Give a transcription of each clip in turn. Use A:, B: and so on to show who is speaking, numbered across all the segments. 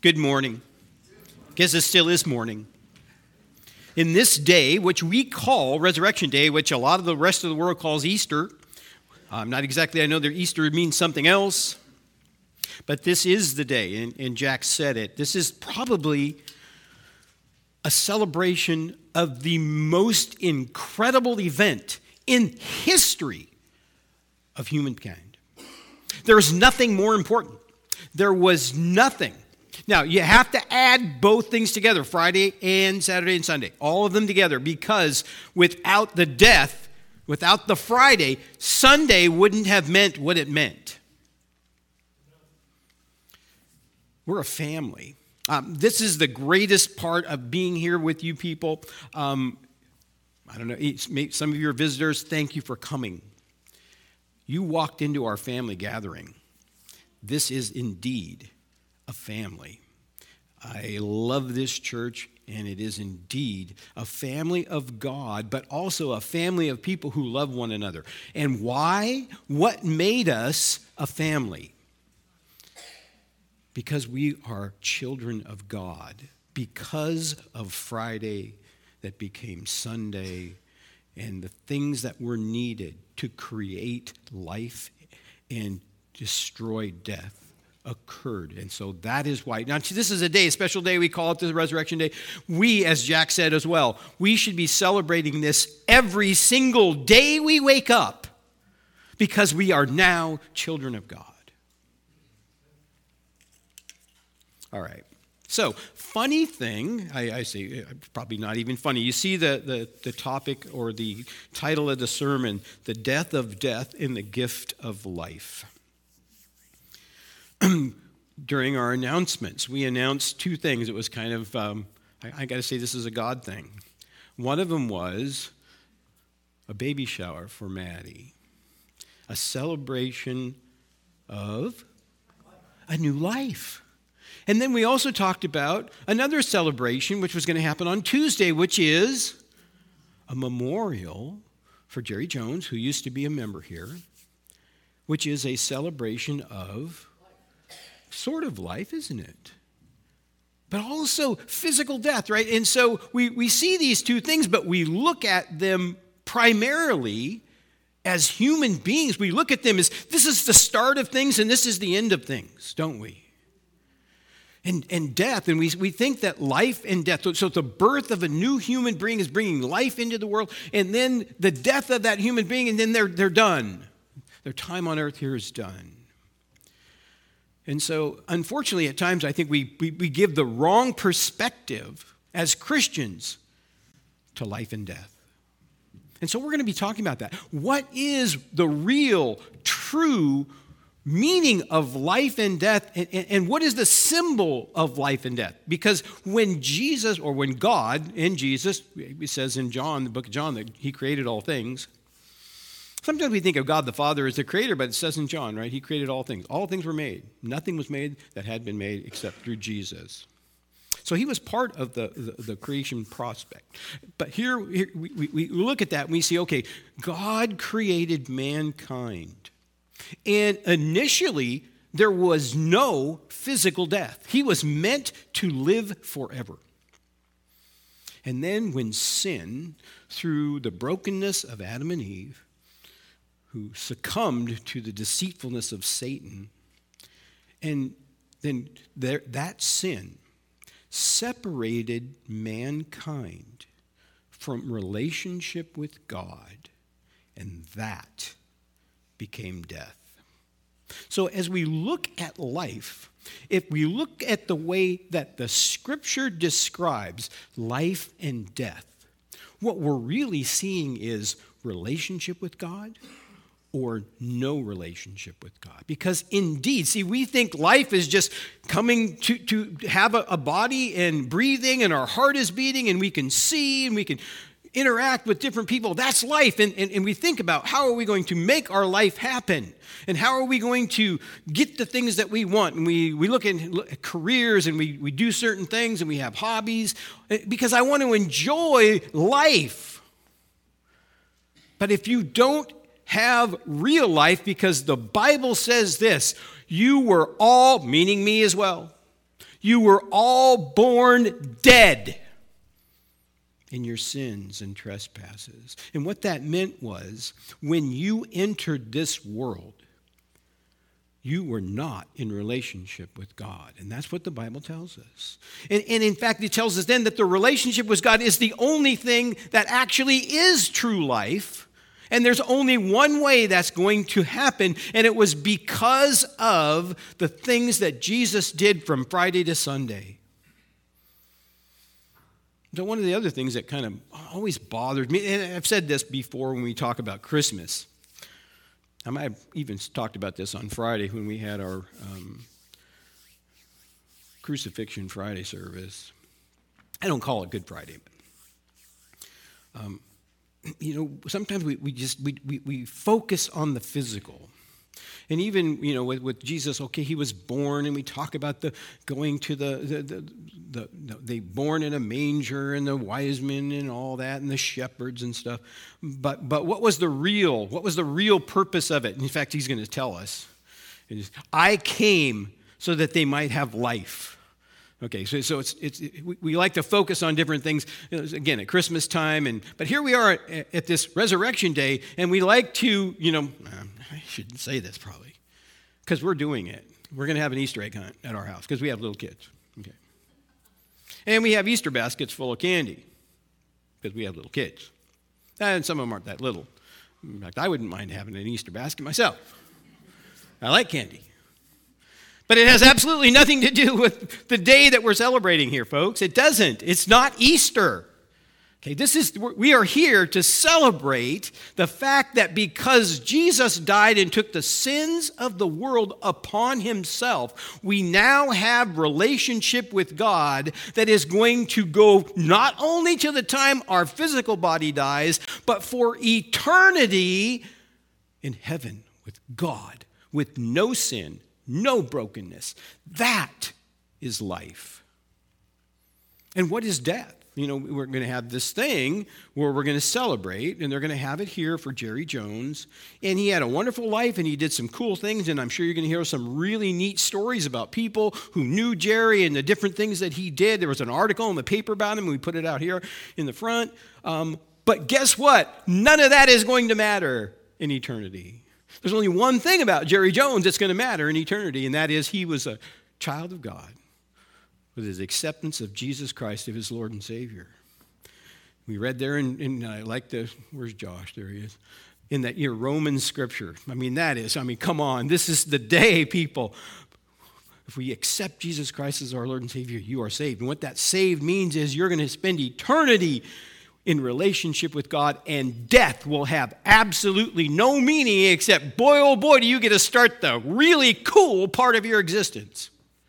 A: Good morning. Guess it still is morning. In this day, which we call Resurrection Day, which a lot of the rest of the world calls Easter, I know their Easter means something else, but this is the day, and Jack said it. This is probably a celebration of the most incredible event in history of humankind. There is nothing more important. There was nothing. Now, you have to add both things together, Friday and Saturday and Sunday, all of them together, because without the death, without the Friday, Sunday wouldn't have meant what it meant. We're a family. This is the greatest part of being here with you people. I don't know, some of your visitors, thank you for coming. You walked into our family gathering. This is indeed a family. I love this church, and it is indeed a family of God, but also a family of people who love one another. And why? What made us a family? Because we are children of God. Because of Friday that became Sunday, and the things that were needed to create life and destroy death occurred. And so that is why. Now, this is a special day. We call it the Resurrection Day. We, as Jack said as well, we should be celebrating this every single day we wake up because we are now children of God. All right. So, funny thing, I say, probably not even funny. You see the topic or the title of the sermon, The Death of Death and the Gift of Life. During our announcements, we announced two things. It was kind of, I got to say, this is a God thing. One of them was a baby shower for Maddie, a celebration of a new life. And then we also talked about another celebration, which was going to happen on Tuesday, which is a memorial for Jerry Jones, who used to be a member here, which is a celebration of sort of life, isn't it? But also physical death, right? And so we see these two things, but we look at them primarily as human beings. We look at them as this is the start of things and this is the end of things, don't we? And death, and we think that life and death, so the birth of a new human being is bringing life into the world, and then the death of that human being, and then they're done. Their time on earth here is done. And so, unfortunately, at times, I think we give the wrong perspective as Christians to life and death. And so we're going to be talking about that. What is the real, true meaning of life and death, and what is the symbol of life and death? Because when Jesus, or when God in Jesus, it says in John, the book of John, that he created all things. Sometimes we think of God the Father as the creator, but it says in John, right? He created all things. All things were made. Nothing was made that had been made except through Jesus. So he was part of the creation prospect. But here we look at that and we see, okay, God created mankind. And initially, there was no physical death. He was meant to live forever. And then when sin, through the brokenness of Adam and Eve, who succumbed to the deceitfulness of Satan, and then that sin separated mankind from relationship with God, and that became death. So as we look at life, if we look at the way that the Scripture describes life and death, what we're really seeing is relationship with God or no relationship with God. Because indeed, see, we think life is just coming to have a body and breathing and our heart is beating and we can see and we can interact with different people. That's life. And we think about how are we going to make our life happen? And how are we going to get the things that we want? And we look at careers and we do certain things and we have hobbies because I want to enjoy life. But if you don't have real life, because the Bible says this, you were all, meaning me as well, You were all born dead in your sins and trespasses. And what that meant was, when you entered this world, you were not in relationship with God. And that's what the Bible tells us. And in fact, it tells us then that the relationship with God is the only thing that actually is true life. And there's only one way that's going to happen, and it was because of the things that Jesus did from Friday to Sunday. So one of the other things that kind of always bothered me, and I've said this before when we talk about Christmas. I might have even talked about this on Friday when we had our Crucifixion Friday service. I don't call it Good Friday, but sometimes we focus on the physical. And even, with Jesus, okay, he was born, and we talk about the going to they born in a manger, and the wise men and all that, and the shepherds and stuff. But what was the real purpose of it? In fact, he's going to tell us. I came so that they might have life. Okay, so we like to focus on different things, again, at Christmas time, but here we are at this Resurrection Day, and we like to, I shouldn't say this probably, because we're doing it. We're going to have an Easter egg hunt at our house, because we have little kids, okay? And we have Easter baskets full of candy, because we have little kids. And some of them aren't that little. In fact, I wouldn't mind having an Easter basket myself. I like candy. But it has absolutely nothing to do with the day that we're celebrating here, folks. It doesn't. It's not Easter. Okay, we are here to celebrate the fact that because Jesus died and took the sins of the world upon himself, we now have relationship with God that is going to go not only to the time our physical body dies, but for eternity in heaven with God, with no sin, no brokenness. That is life. And what is death? We're going to have this thing where we're going to celebrate, and they're going to have it here for Jerry Jones. And he had a wonderful life, and he did some cool things, and I'm sure you're going to hear some really neat stories about people who knew Jerry and the different things that he did. There was an article in the paper about him, and we put it out here in the front. But guess what? None of that is going to matter in eternity. There's only one thing about Jerry Jones that's going to matter in eternity, and that is he was a child of God with his acceptance of Jesus Christ as his Lord and Savior. We read there where's Josh? There he is. In that Romans scripture. Come on. This is the day, people. If we accept Jesus Christ as our Lord and Savior, you are saved. And what that saved means is you're going to spend eternity in relationship with God, and death will have absolutely no meaning except, boy, oh boy, do you get to start the really cool part of your existence.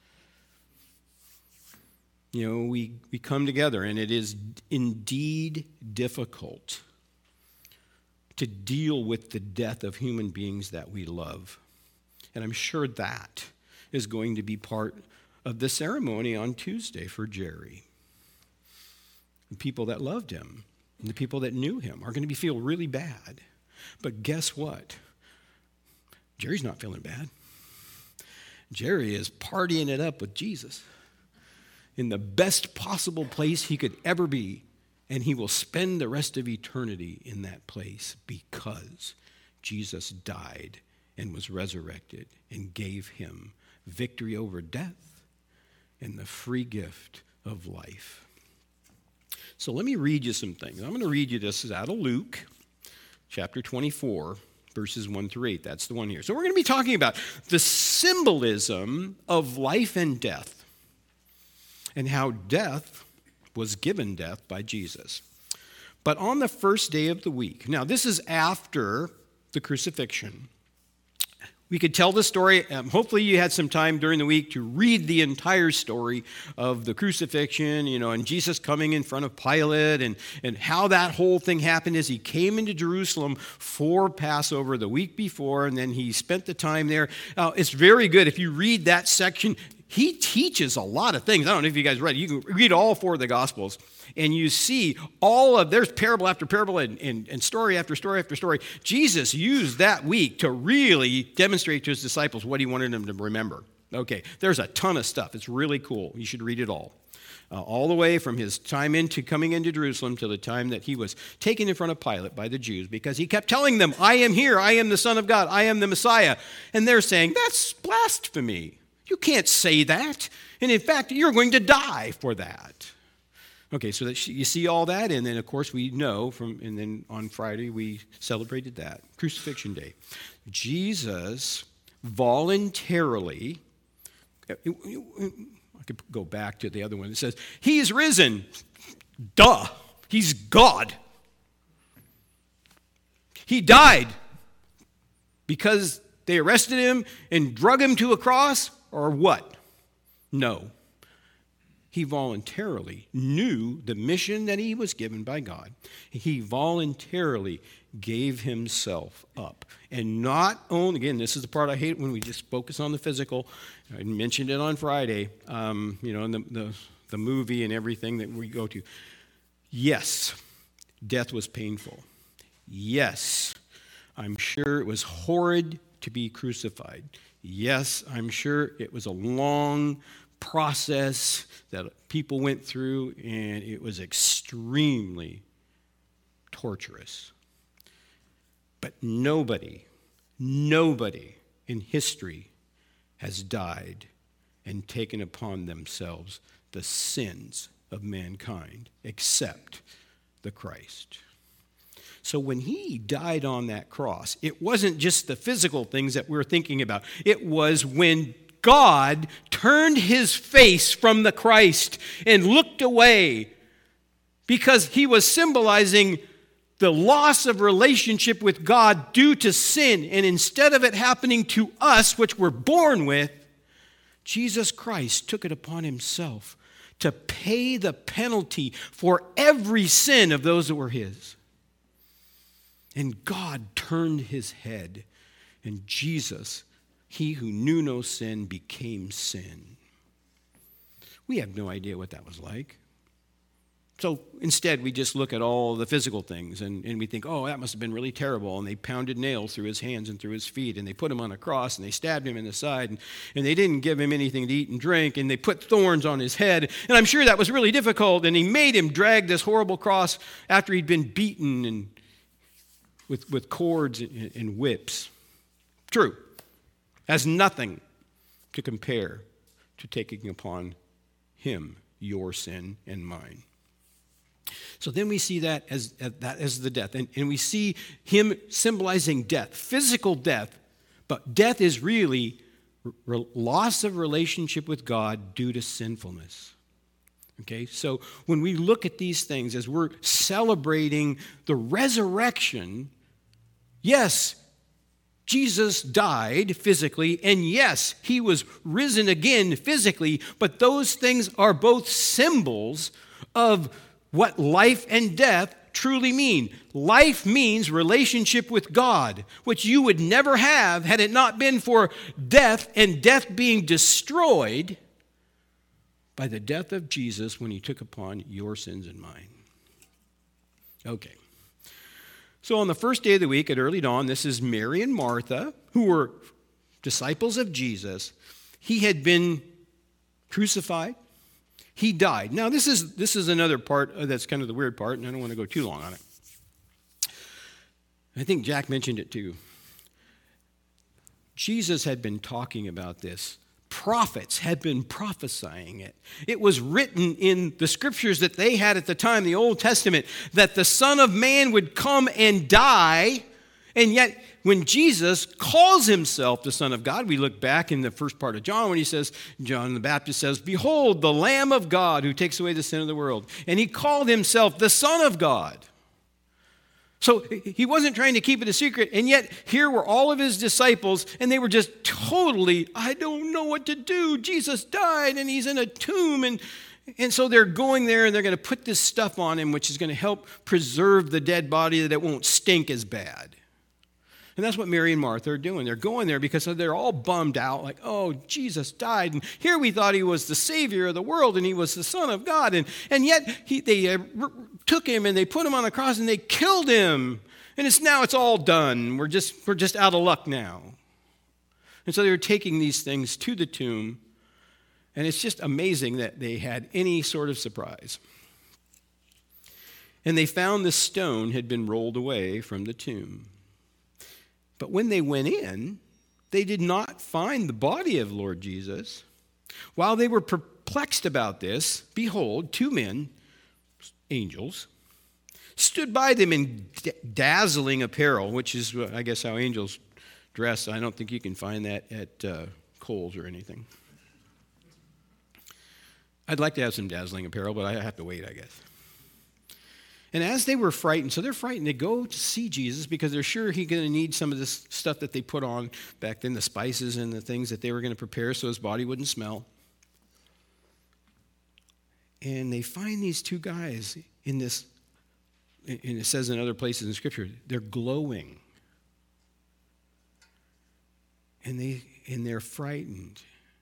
A: We come together, and it is indeed difficult to deal with the death of human beings that we love. And I'm sure that is going to be part of the ceremony on Tuesday for Jerry. The people that loved him and the people that knew him are going to feel really bad. But guess what? Jerry's not feeling bad. Jerry is partying it up with Jesus in the best possible place he could ever be. And he will spend the rest of eternity in that place because Jesus died and was resurrected and gave him victory over death and the free gift of life. So let me read you some things. I'm going to read you this out of Luke, chapter 24, verses 1 through 8. That's the one here. So we're going to be talking about the symbolism of life and death and how death was given death by Jesus. But on the first day of the week, now this is after the crucifixion. We could tell the story. Hopefully you had some time during the week to read the entire story of the crucifixion, and Jesus coming in front of Pilate and how that whole thing happened as he came into Jerusalem for Passover the week before, and then he spent the time there. It's very good. If you read that section, he teaches a lot of things. I don't know if you guys read it. You can read all four of the Gospels, and you see there's parable after parable and story after story after story. Jesus used that week to really demonstrate to his disciples what he wanted them to remember. Okay, there's a ton of stuff. It's really cool. You should read it all the way from his time coming into Jerusalem to the time that he was taken in front of Pilate by the Jews, because he kept telling them, I am here, I am the Son of God, I am the Messiah. And they're saying, that's blasphemy. You can't say that. And in fact, you're going to die for that. Okay, so that you see all that, and then of course we know and then on Friday we celebrated that, Crucifixion Day. Jesus voluntarily, I could go back to the other one. It says, he is risen. Duh. He's God. He died because they arrested him and drug him to a cross, or what? No. He voluntarily knew the mission that he was given by God. He voluntarily gave himself up. And not only, again, this is the part I hate when we just focus on the physical. I mentioned it on Friday, in the movie and everything that we go to. Yes, death was painful. Yes, I'm sure it was horrid to be crucified. Yes, I'm sure it was a long process that people went through, and it was extremely torturous. But nobody in history has died and taken upon themselves the sins of mankind except the Christ. So when he died on that cross, it wasn't just the physical things that we're thinking about. It was when God turned his face from the Christ and looked away, because he was symbolizing the loss of relationship with God due to sin. And instead of it happening to us, which we're born with, Jesus Christ took it upon himself to pay the penalty for every sin of those that were his. And God turned his head, and Jesus, he who knew no sin, became sin. We have no idea what that was like. So instead, we just look at all the physical things, and we think, oh, that must have been really terrible. And they pounded nails through his hands and through his feet, and they put him on a cross, and they stabbed him in the side, and they didn't give him anything to eat and drink, and they put thorns on his head. And I'm sure that was really difficult, and he made him drag this horrible cross after he'd been beaten and with cords and whips. True. Has nothing to compare to taking upon him your sin and mine. So then we see that as the death. And we see him symbolizing death, physical death. But death is really loss of relationship with God due to sinfulness. Okay, so when we look at these things as we're celebrating the resurrection, yes, Jesus died physically, and yes, he was risen again physically, but those things are both symbols of what life and death truly mean. Life means relationship with God, which you would never have had it not been for death, and death being destroyed by the death of Jesus when he took upon your sins and mine. Okay. So on the first day of the week at early dawn, this is Mary and Martha, who were disciples of Jesus. He had been crucified. He died. Now, this is another part that's kind of the weird part, and I don't want to go too long on it. I think Jack mentioned it too. Jesus had been talking about this. Prophets had been prophesying it. It was written in the scriptures that they had at the time, the Old Testament, that the Son of Man would come and die. And yet, when Jesus calls himself the Son of God, we look back in the first part of John when he says, John the Baptist says, behold, the Lamb of God who takes away the sin of the world. And he called himself the Son of God. So he wasn't trying to keep it a secret, and yet here were all of his disciples, and they were just totally, I don't know what to do. Jesus died, and he's in a tomb, and so they're going there, and they're going to put this stuff on him, which is going to help preserve the dead body that it won't stink as bad. And that's what Mary and Martha are doing. They're going there because they're all bummed out, like, oh, Jesus died, and here we thought he was the Savior of the world, and he was the Son of God, and yet they took him and they put him on the cross and they killed him, and it's all done. We're just out of luck now. And so they were taking these things to the tomb, and it's just amazing that they had any sort of surprise. And they found the stone had been rolled away from the tomb. But when they went in, they did not find the body of Lord Jesus. While they were perplexed about this, behold, two men, angels, stood by them in dazzling apparel, which is, I guess, how angels dress. I don't think you can find that at Kohl's or anything. I'd like to have some dazzling apparel, but I have to wait, I guess. And as they were frightened, so they're frightened, they go to see Jesus because they're sure he's going to need some of this stuff that they put on back then, the spices and the things that they were going to prepare so his body wouldn't smell. And they find these two guys in this, and it says in other places in Scripture, they're glowing. And they're frightened.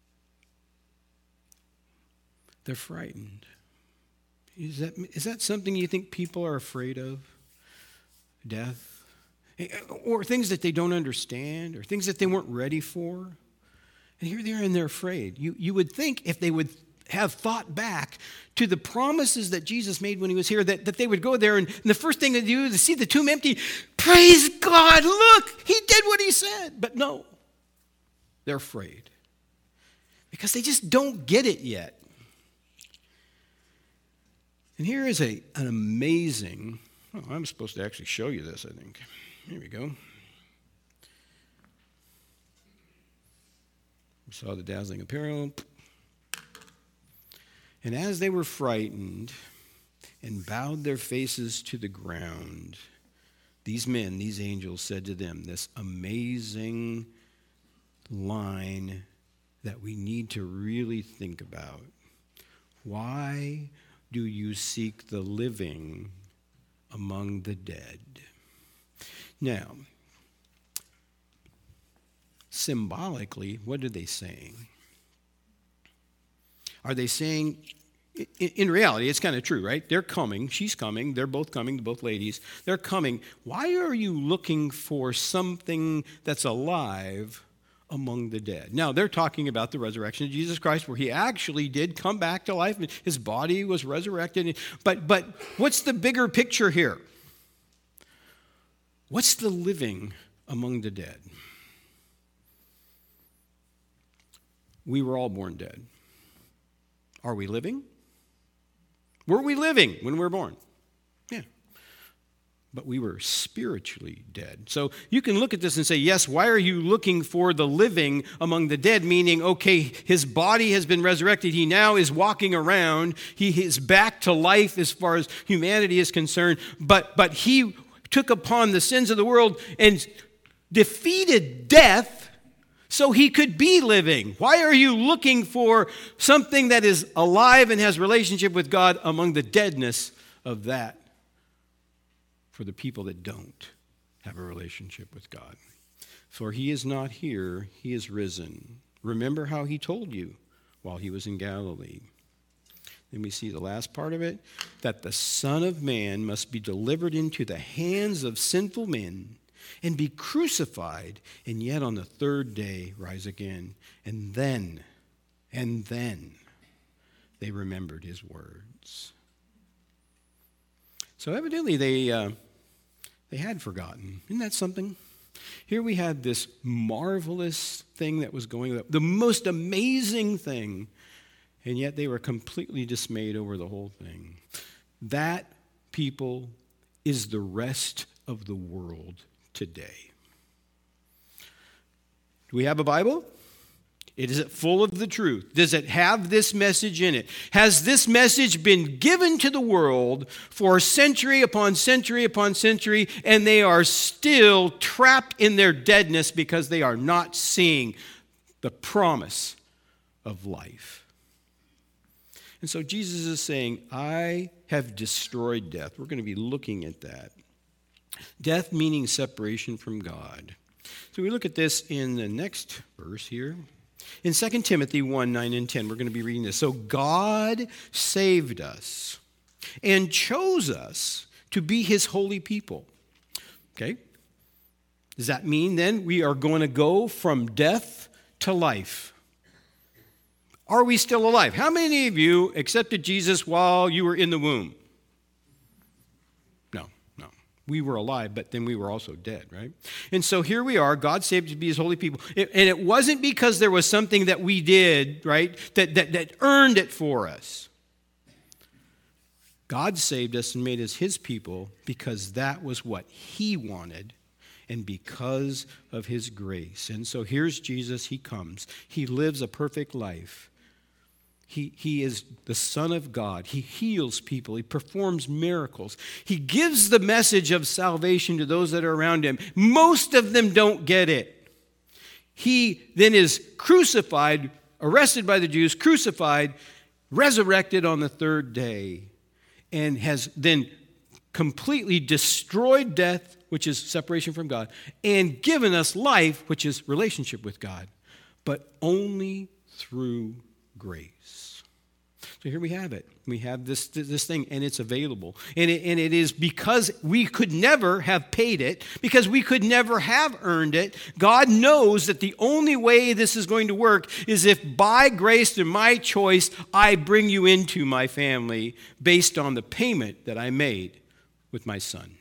A: They're frightened. Is that something you think people are afraid of? Death? Or things that they don't understand, or things that they weren't ready for? And here they are and they're afraid. You would think if they would have thought back to the promises that Jesus made when he was here, that they would go there and the first thing they do is see the tomb empty. Praise God, look, he did what he said. But no, they're afraid because they just don't get it yet. And here is an amazing, I'm supposed to actually show you this, I think. Here we go. We saw the dazzling apparel. And as they were frightened and bowed their faces to the ground, these men, these angels, said to them this amazing line that we need to really think about. Why do you seek the living among the dead? Now, symbolically, what are they saying? Are they saying, in reality, it's kind of true, right? They're coming, she's coming, they're both coming, both ladies. They're coming. Why are you looking for something that's alive among the dead? Now, they're talking about the resurrection of Jesus Christ, where he actually did come back to life. His body was resurrected. But what's the bigger picture here? What's the living among the dead? We were all born dead. Are we living? Were we living when we were born? Yeah. But we were spiritually dead. So you can look at this and say, yes, why are you looking for the living among the dead? Meaning, okay, his body has been resurrected. He now is walking around. He is back to life as far as humanity is concerned. But he took upon the sins of the world and defeated death so he could be living. Why are you looking for something that is alive and has relationship with God among the deadness of that for the people that don't have a relationship with God? For he is not here, he is risen. Remember how he told you while he was in Galilee. Then we see the last part of it, that the Son of Man must be delivered into the hands of sinful men and be crucified, and yet on the third day rise again. And then they remembered his words. So evidently they had forgotten. Isn't that something? Here we had this marvelous thing that was going on, the most amazing thing, and yet they were completely dismayed over the whole thing. That, people, is the rest of the world today. Do we have a Bible? Is it full of the truth? Does it have this message in it? Has this message been given to the world for century upon century upon century, and they are still trapped in their deadness because they are not seeing the promise of life? And so Jesus is saying, I have destroyed death. We're going to be looking at that. Death meaning separation from God. So we look at this in the next verse here. In 2 Timothy 1, 9 and 10, we're going to be reading this. So God saved us and chose us to be his holy people. Okay? Does that mean then we are going to go from death to life. Are we still alive? How many of you accepted Jesus while you were in the womb? No. We were alive, but then we were also dead, right? And so here we are. God saved us to be his holy people. And it wasn't because there was something that we did, right, that earned it for us. God saved us and made us his people because that was what he wanted and because of his grace. And so here's Jesus. He comes. He lives a perfect life. He is the Son of God. He heals people. He performs miracles. He gives the message of salvation to those that are around him. Most of them don't get it. He then is crucified, arrested by the Jews, crucified, resurrected on the third day, and has then completely destroyed death, which is separation from God, and given us life, which is relationship with God, but only through grace. So here we have it. We have this thing, and it's available. And it is because we could never have paid it, because we could never have earned it. God knows that the only way this is going to work is if by grace and my choice, I bring you into my family based on the payment that I made with my son.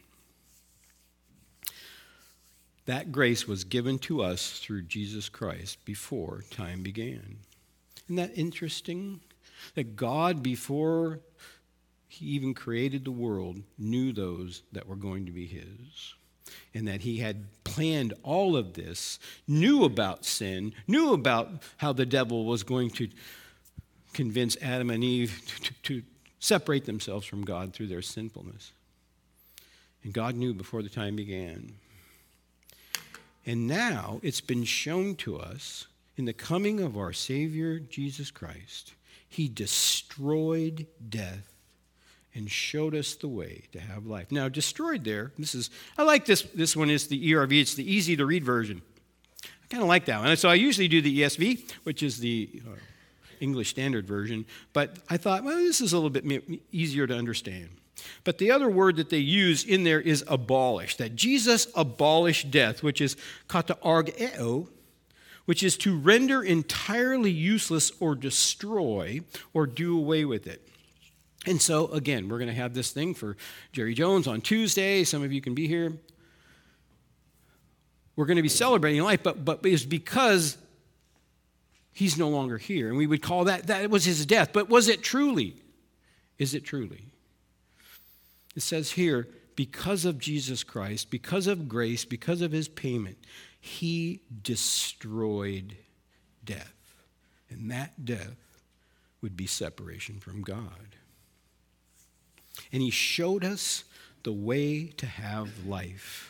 A: That grace was given to us through Jesus Christ before time began. Isn't that interesting? That God, before he even created the world, knew those that were going to be his. And that he had planned all of this, knew about sin, knew about how the devil was going to convince Adam and Eve to separate themselves from God through their sinfulness. And God knew before the time began. And now it's been shown to us in the coming of our Savior, Jesus Christ. He destroyed death and showed us the way to have life. Now, destroyed there, I like this. This one is the ERV. It's the easy to read version. I kind of like that one. So I usually do the ESV, which is the English Standard Version. But I thought, well, this is a little bit easier to understand. But the other word that they use in there is abolish. That Jesus abolished death, which is kataargeo, which is to render entirely useless or destroy or do away with it. And so, again, we're going to have this thing for Jerry Jones on Tuesday. Some of you can be here. We're going to be celebrating life, but it's because he's no longer here. And we would call that was his death. But was it truly? Is it truly? It says here, because of Jesus Christ, because of grace, because of his payment, he destroyed death. And that death would be separation from God. And he showed us the way to have life.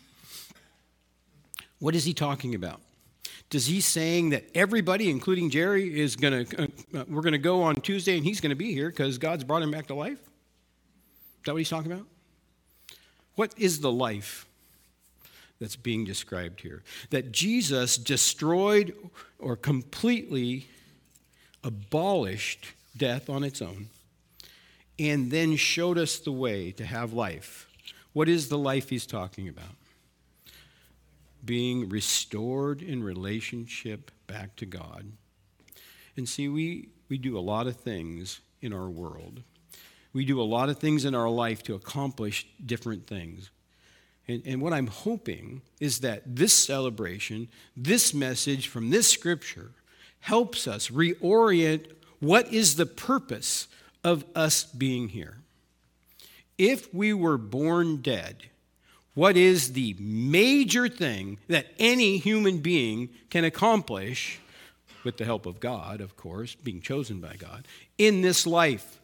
A: What is he talking about? Is he saying that everybody, including Jerry, we're going to go on Tuesday and he's going to be here because God's brought him back to life? Is that what he's talking about? What is the life that's being described here? That Jesus destroyed or completely abolished death on its own and then showed us the way to have life. What is the life he's talking about? Being restored in relationship back to God. And see, we do a lot of things in our world. We do a lot of things in our life to accomplish different things. And what I'm hoping is that this celebration, this message from this scripture, helps us reorient what is the purpose of us being here. If we were born dead, what is the major thing that any human being can accomplish, with the help of God, of course, being chosen by God, in this life?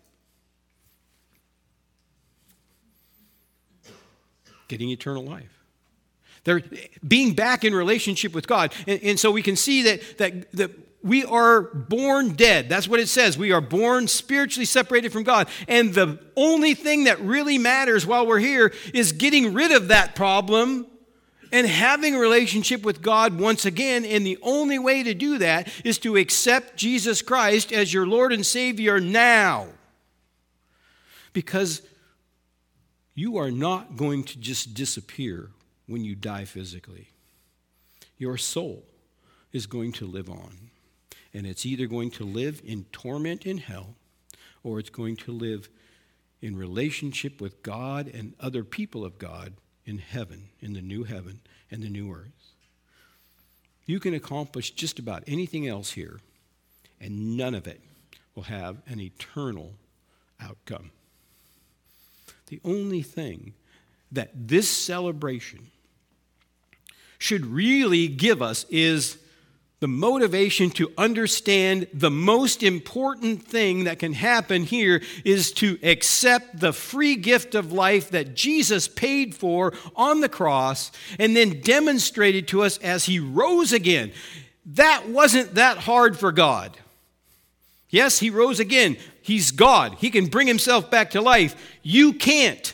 A: Getting eternal life. They're being back in relationship with God. And so we can see that we are born dead. That's what it says. We are born spiritually separated from God. And the only thing that really matters while we're here is getting rid of that problem and having a relationship with God once again. And the only way to do that is to accept Jesus Christ as your Lord and Savior now. Because you are not going to just disappear when you die physically. Your soul, is going to live on. And it's either going to live in torment in hell, or it's going to live in relationship with God and other people of God in heaven, in the new heaven and the new earth. You can accomplish just about anything else here, and none of it will have an eternal outcome. The only thing that this celebration should really give us is the motivation to understand the most important thing that can happen here is to accept the free gift of life that Jesus paid for on the cross and then demonstrated to us as he rose again. That wasn't that hard for God. Yes, he rose again. He's God. He can bring himself back to life. You can't.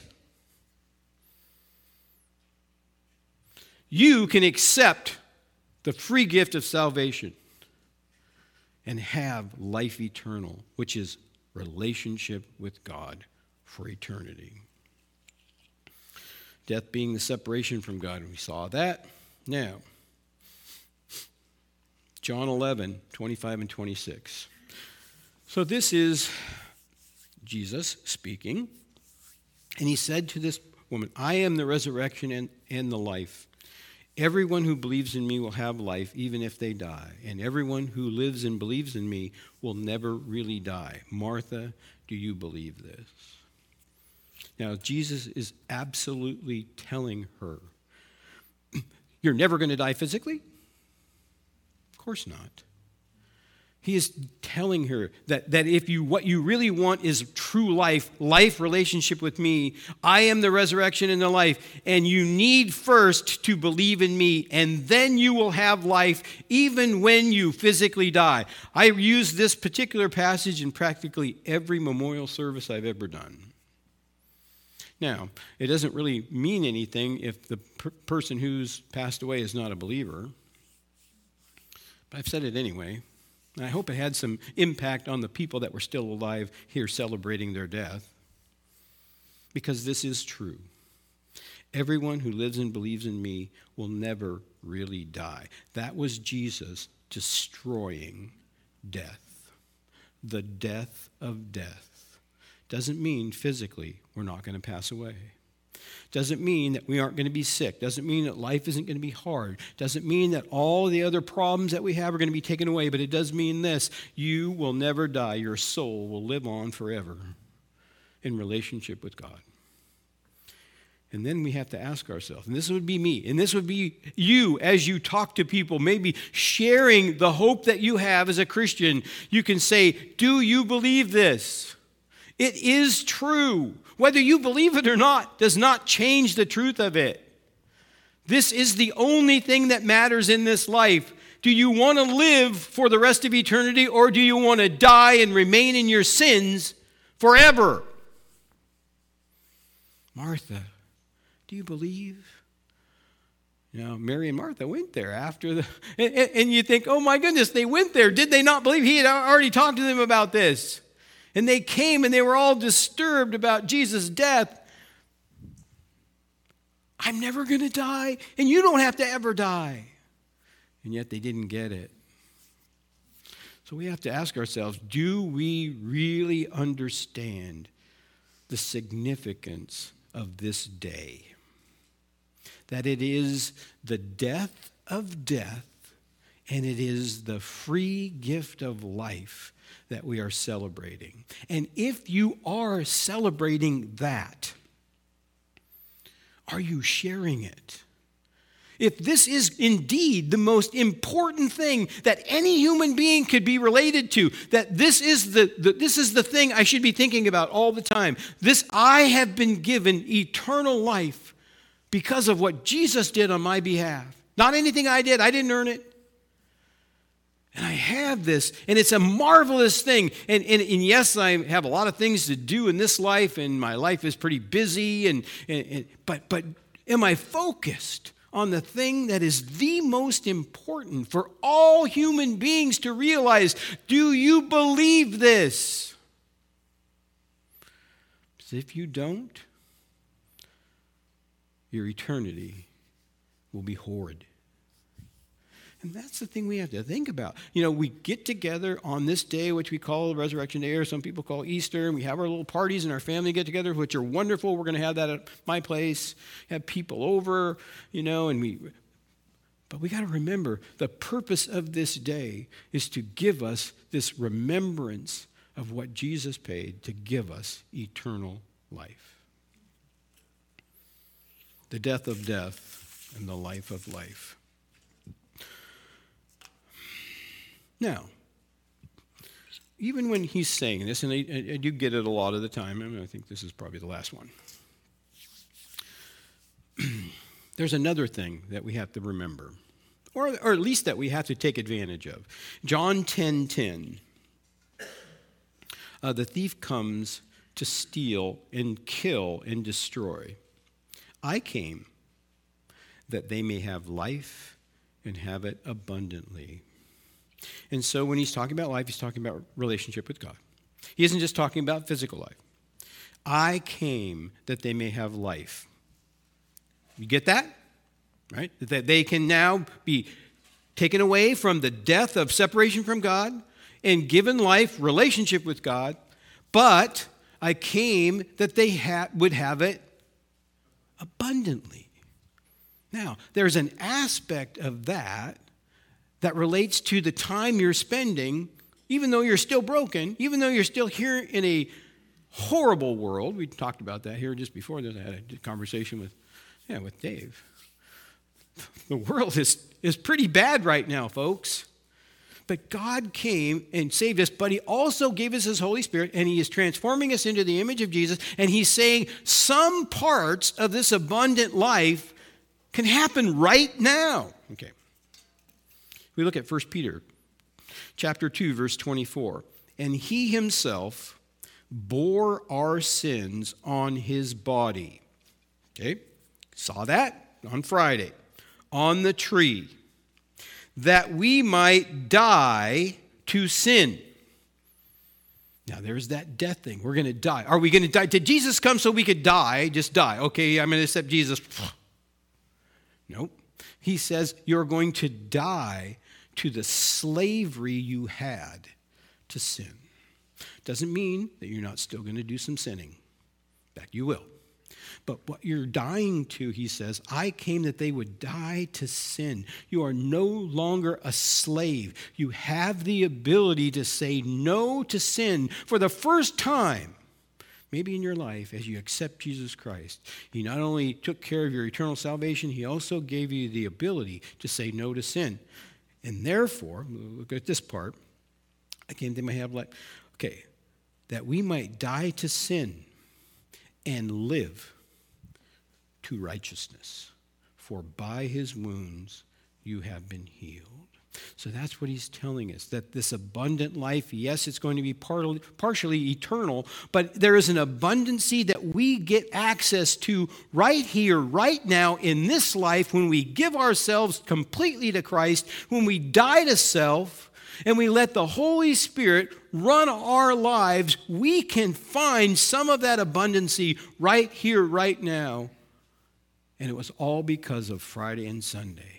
A: You can accept the free gift of salvation and have life eternal, which is relationship with God for eternity. Death being the separation from God, and we saw that. Now, John 11, 25 and 26. So this is Jesus speaking, and he said to this woman, I am the resurrection and the life. Everyone who believes in me will have life, even if they die. And everyone who lives and believes in me will never really die. Martha, do you believe this? Now, Jesus is absolutely telling her, you're never going to die physically? Of course not. He is telling her that if what you really want is true life relationship with me, I am the resurrection and the life, and you need first to believe in me, and then you will have life even when you physically die. I use this particular passage in practically every memorial service I've ever done. Now, it doesn't really mean anything if the person who's passed away is not a believer, but I've said it anyway. I hope it had some impact on the people that were still alive here celebrating their death, because this is true. Everyone who lives and believes in me will never really die. That was Jesus destroying death. The death of death. Doesn't mean physically we're not going to pass away. Doesn't mean that we aren't going to be sick. Doesn't mean that life isn't going to be hard. Doesn't mean that all the other problems that we have are going to be taken away. But it does mean this: you will never die. Your soul will live on forever in relationship with God. And then we have to ask ourselves, and this would be me, and this would be you as you talk to people, maybe sharing the hope that you have as a Christian. You can say, do you believe this? It is true. Whether you believe it or not does not change the truth of it. This is the only thing that matters in this life. Do you want to live for the rest of eternity, or do you want to die and remain in your sins forever? Martha, do you believe? You know, Mary and Martha went there after and you think, oh my goodness, they went there. Did they not believe? He had already talked to them about this. And they came and they were all disturbed about Jesus' death. I'm never going to die, and you don't have to ever die. And yet they didn't get it. So we have to ask ourselves, do we really understand the significance of this day? That it is the death of death, and it is the free gift of life that we are celebrating. And if you are celebrating that, are you sharing it? If this is indeed the most important thing that any human being could be related to, that this is the thing I should be thinking about all the time. I have been given eternal life because of what Jesus did on my behalf. Not anything I did. I didn't earn it. And I have this, and it's a marvelous thing. And yes, I have a lot of things to do in this life, and my life is pretty busy. But am I focused on the thing that is the most important for all human beings to realize? Do you believe this? Because if you don't, your eternity will be horrid. And that's the thing we have to think about. You know, we get together on this day, which we call Resurrection Day, or some people call Easter, and we have our little parties and our family get-together, which are wonderful. We're going to have that at my place, have people over, you know, but we got to remember the purpose of this day is to give us this remembrance of what Jesus paid to give us eternal life. The death of death and the life of life. Now, even when he's saying this, and I do get it a lot of the time, I think this is probably the last one. There's another thing that we have to remember, or at least that we have to take advantage of. John 10:10. The thief comes to steal and kill and destroy. I came that they may have life and have it abundantly. And so when he's talking about life, he's talking about relationship with God. He isn't just talking about physical life. I came that they may have life. You get that? Right? That they can now be taken away from the death of separation from God and given life, relationship with God. But I came that they would have it abundantly. Now, there's an aspect of that relates to the time you're spending, even though you're still broken, even though you're still here in a horrible world. We talked about that here just before this. I had a conversation with Dave. The world is pretty bad right now, folks. But God came and saved us, but he also gave us his Holy Spirit, and he is transforming us into the image of Jesus, and he's saying some parts of this abundant life can happen right now. Okay. We look at 1 Peter chapter 2, verse 24. And he himself bore our sins on his body. Okay, saw that on Friday. On the tree. That we might die to sin. Now there's that death thing. We're going to die. Are we going to die? Did Jesus come so we could die? Just die. Okay, I'm going to accept Jesus. Nope. He says you're going to die to the slavery you had to sin. Doesn't mean that you're not still going to do some sinning. In fact, you will. But what you're dying to, he says, I came that they would die to sin. You are no longer a slave. You have the ability to say no to sin for the first time, maybe in your life, as you accept Jesus Christ. He not only took care of your eternal salvation, he also gave you the ability to say no to sin. And therefore, look at this part. I came that they might have life. Okay, that we might die to sin and live to righteousness. For by his wounds you have been healed. So that's what he's telling us, that this abundant life, yes, it's going to be partially eternal, but there is an abundancy that we get access to right here, right now, in this life, when we give ourselves completely to Christ, when we die to self, and we let the Holy Spirit run our lives, we can find some of that abundancy right here, right now. And it was all because of Friday and Sunday.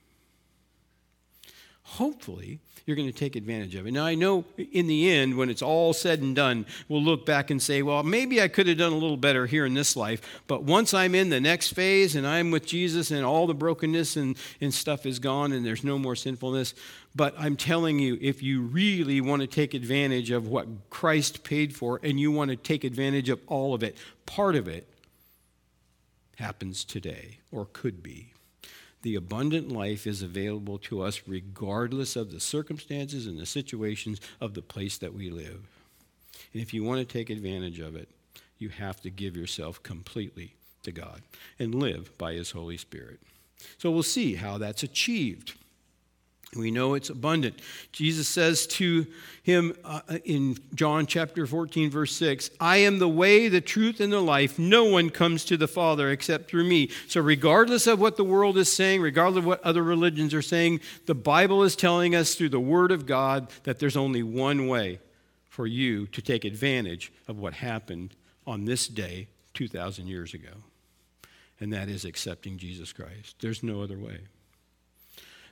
A: Hopefully, you're going to take advantage of it. Now, I know in the end, when it's all said and done, we'll look back and say, well, maybe I could have done a little better here in this life. But once I'm in the next phase and I'm with Jesus and all the brokenness and stuff is gone and there's no more sinfulness. But I'm telling you, if you really want to take advantage of what Christ paid for and you want to take advantage of all of it, part of it happens today or could be. The abundant life is available to us regardless of the circumstances and the situations of the place that we live. And if you want to take advantage of it, you have to give yourself completely to God and live by his Holy Spirit. So we'll see how that's achieved. We know it's abundant. Jesus says to him in John chapter 14, verse 6, I am the way, the truth, and the life. No one comes to the Father except through me. So regardless of what the world is saying, regardless of what other religions are saying, the Bible is telling us through the Word of God that there's only one way for you to take advantage of what happened on this day 2,000 years ago. And that is accepting Jesus Christ. There's no other way.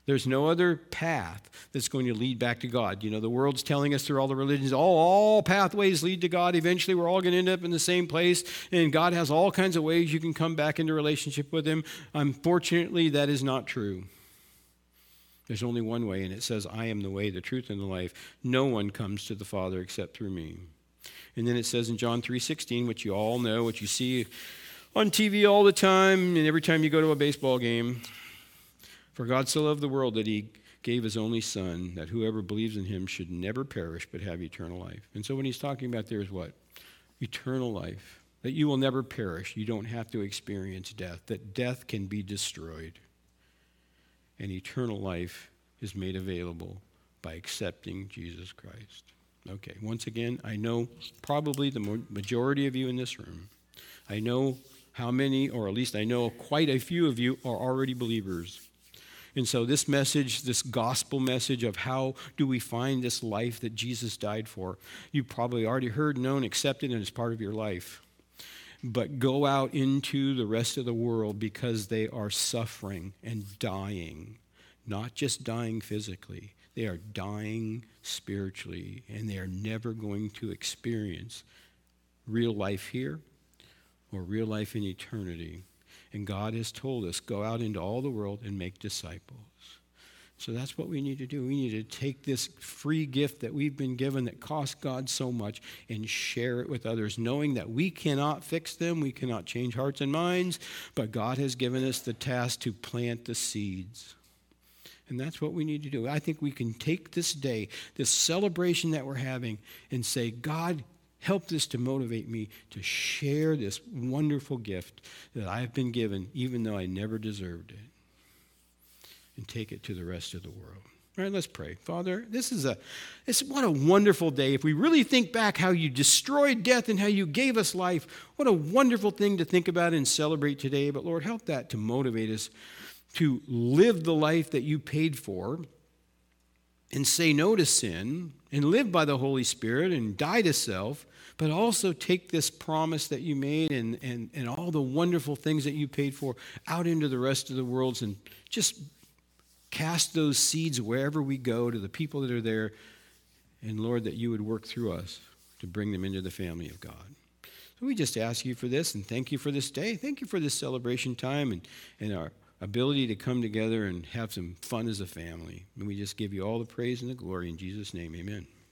A: There's no other path that's going to lead back to God. You know, the world's telling us through all the religions, all pathways lead to God. Eventually, we're all going to end up in the same place, and God has all kinds of ways you can come back into relationship with him. Unfortunately, that is not true. There's only one way, and it says, I am the way, the truth, and the life. No one comes to the Father except through me. And then it says in John 3:16, which you all know, which you see on TV all the time, and every time you go to a baseball game, for God so loved the world that he gave his only Son, that whoever believes in him should never perish but have eternal life. And so what he's talking about there is what? Eternal life. That you will never perish. You don't have to experience death. That death can be destroyed. And eternal life is made available by accepting Jesus Christ. Okay, once again, I know probably the majority of you in this room. I know how many, or at least I know quite a few of you are already believers. And so this message, this gospel message of how do we find this life that Jesus died for, you probably already heard, known, accepted, and it's part of your life. But go out into the rest of the world because they are suffering and dying. Not just dying physically. They are dying spiritually, and they are never going to experience real life here or real life in eternity. And God has told us, go out into all the world and make disciples. So that's what we need to do. We need to take this free gift that we've been given that cost God so much and share it with others, knowing that we cannot fix them, we cannot change hearts and minds, but God has given us the task to plant the seeds. And that's what we need to do. I think we can take this day, this celebration that we're having, and say, God, help this to motivate me to share this wonderful gift that I've been given, even though I never deserved it, and take it to the rest of the world. All right, let's pray. Father, what a wonderful day. If we really think back how you destroyed death and how you gave us life, what a wonderful thing to think about and celebrate today. But Lord, help that to motivate us to live the life that you paid for and say no to sin and live by the Holy Spirit and die to self, but also take this promise that you made and all the wonderful things that you paid for out into the rest of the world and just cast those seeds wherever we go to the people that are there. And Lord, that you would work through us to bring them into the family of God. So we just ask you for this and thank you for this day. Thank you for this celebration time and our ability to come together and have some fun as a family. And we just give you all the praise and the glory in Jesus' name. Amen.